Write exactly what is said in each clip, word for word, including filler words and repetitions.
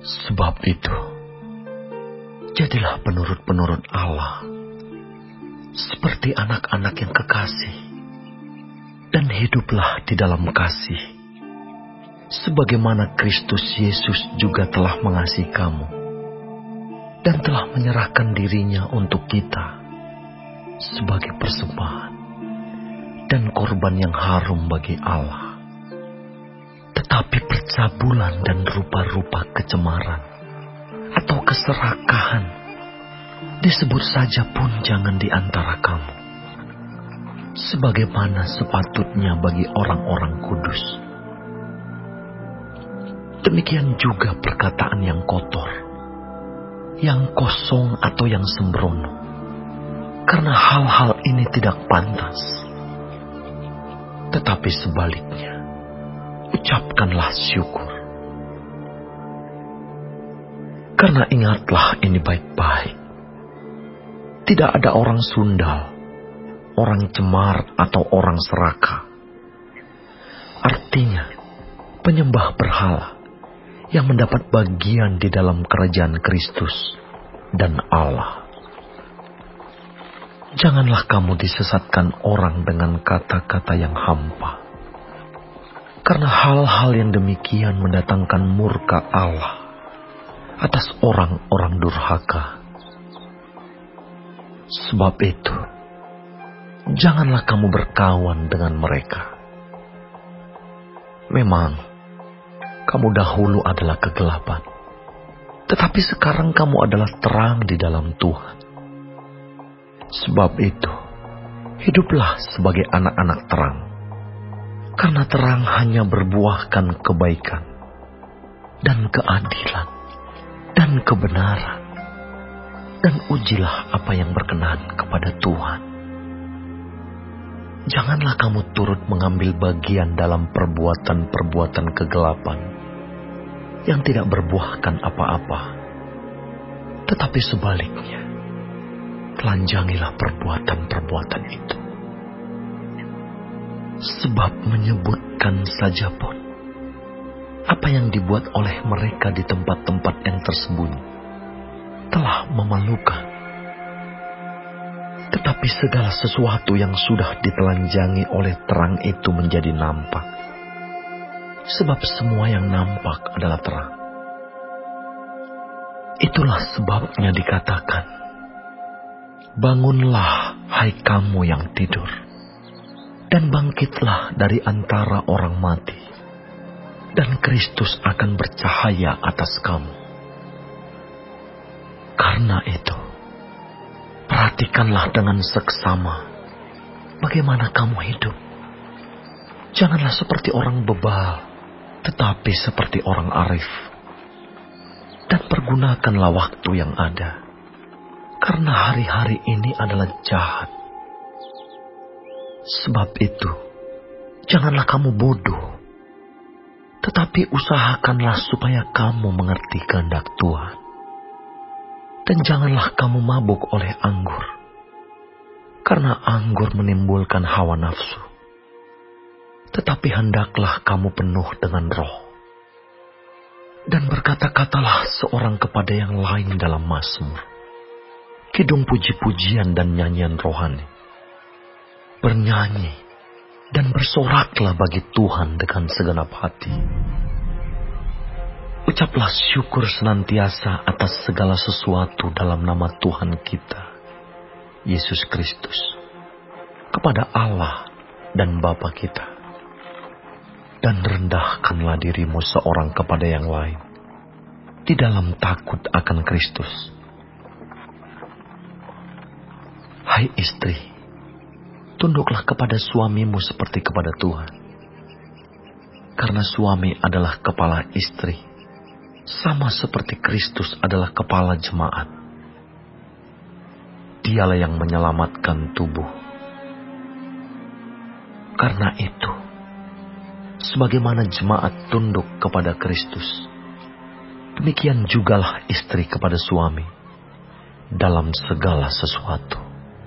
Sebab itu, jadilah penurut-penurut Allah, seperti anak-anak yang kekasih, dan hiduplah di dalam kasih, sebagaimana Kristus Yesus juga telah mengasihi kamu, dan telah menyerahkan dirinya untuk kita, sebagai persembahan dan korban yang harum bagi Allah. Tetapi percabulan dan rupa-rupa kecemaran atau keserakahan disebut saja pun jangan di antara kamu, sebagaimana sepatutnya bagi orang-orang kudus. Demikian juga perkataan yang kotor, yang kosong atau yang sembrono, karena hal-hal ini tidak pantas. Tetapi sebaliknya, ucapkanlah syukur. Karena ingatlah ini baik-baik, tidak ada orang sundal, orang cemar atau orang serakah, artinya penyembah berhala, yang mendapat bagian di dalam kerajaan Kristus dan Allah. Janganlah kamu disesatkan orang dengan kata-kata yang hampa, karena hal-hal yang demikian mendatangkan murka Allah atas orang-orang durhaka. Sebab itu, janganlah kamu berkawan dengan mereka. Memang, kamu dahulu adalah kegelapan, tetapi sekarang kamu adalah terang di dalam Tuhan. Sebab itu, hiduplah sebagai anak-anak terang, karena terang hanya berbuahkan kebaikan, dan keadilan, dan kebenaran, dan ujilah apa yang berkenan kepada Tuhan. Janganlah kamu turut mengambil bagian dalam perbuatan-perbuatan kegelapan, yang tidak berbuahkan apa-apa, tetapi sebaliknya, telanjangilah perbuatan-perbuatan itu. Sebab menyebutkan saja pun, apa yang dibuat oleh mereka di tempat-tempat yang tersembunyi, telah memalukan. Tetapi segala sesuatu yang sudah ditelanjangi oleh terang itu menjadi nampak. Sebab semua yang nampak adalah terang. Itulah sebabnya dikatakan, bangunlah hai kamu yang tidur, dan bangkitlah dari antara orang mati, dan Kristus akan bercahaya atas kamu. Karena itu, perhatikanlah dengan seksama bagaimana kamu hidup. Janganlah seperti orang bebal, tetapi seperti orang arif. Dan pergunakanlah waktu yang ada, karena hari-hari ini adalah jahat. Sebab itu, janganlah kamu bodoh, tetapi usahakanlah supaya kamu mengerti kehendak Tuhan. Dan janganlah kamu mabuk oleh anggur, karena anggur menimbulkan hawa nafsu. Tetapi hendaklah kamu penuh dengan roh. Dan berkata-katalah seorang kepada yang lain dalam mazmur, kidung puji-pujian dan nyanyian rohani. Bernyanyi dan bersoraklah bagi Tuhan dengan segenap hati. Ucaplah syukur senantiasa atas segala sesuatu dalam nama Tuhan kita, Yesus Kristus, kepada Allah dan Bapa kita. Dan rendahkanlah dirimu seorang kepada yang lain, di dalam takut akan Kristus. Hai istri, tunduklah kepada suamimu seperti kepada Tuhan. Karena suami adalah kepala istri, sama seperti Kristus adalah kepala jemaat. Dialah yang menyelamatkan tubuh. Karena itu, sebagaimana jemaat tunduk kepada Kristus, demikian jugalah istri kepada suami dalam segala sesuatu.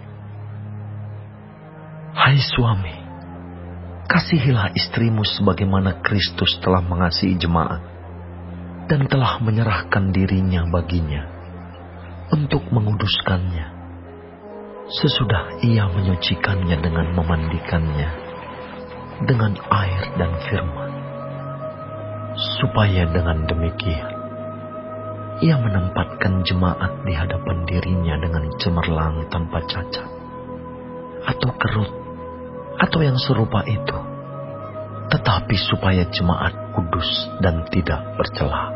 Hai suami, kasihilah istrimu sebagaimana Kristus telah mengasihi jemaat dan telah menyerahkan dirinya baginya untuk menguduskannya, sesudah ia menyucikannya dengan memandikannya dengan air dan firman, supaya dengan demikian ia menempatkan jemaat di hadapan dirinya dengan cemerlang tanpa cacat atau kerut atau yang serupa itu, tetapi supaya jemaat kudus dan tidak bercela.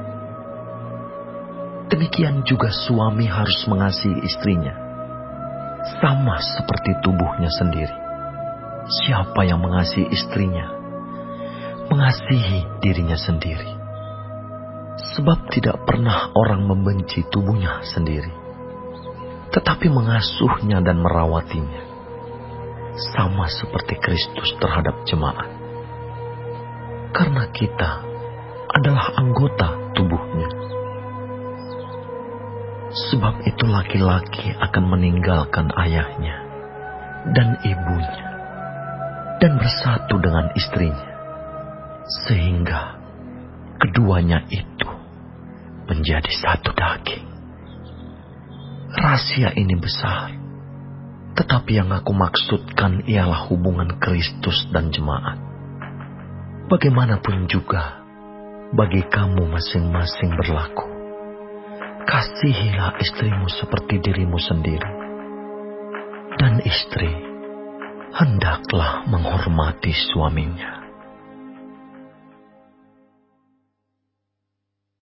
Demikian juga suami harus mengasihi istrinya, sama seperti tubuhnya sendiri. Siapa yang mengasihi istrinya, mengasihi dirinya sendiri. Sebab tidak pernah orang membenci tubuhnya sendiri, tetapi mengasuhnya dan merawatinya, sama seperti Kristus terhadap jemaat. Karena kita adalah anggota tubuhnya. Sebab itu laki-laki akan meninggalkan ayahnya dan ibunya dan bersatu dengan istrinya, sehingga keduanya itu menjadi satu daging. Rahasia ini besar, tetapi yang aku maksudkan ialah hubungan Kristus dan jemaat. Bagaimanapun juga bagi kamu masing-masing berlaku, kasihilah istrimu seperti dirimu sendiri, dan istri hendaklah menghormati suaminya.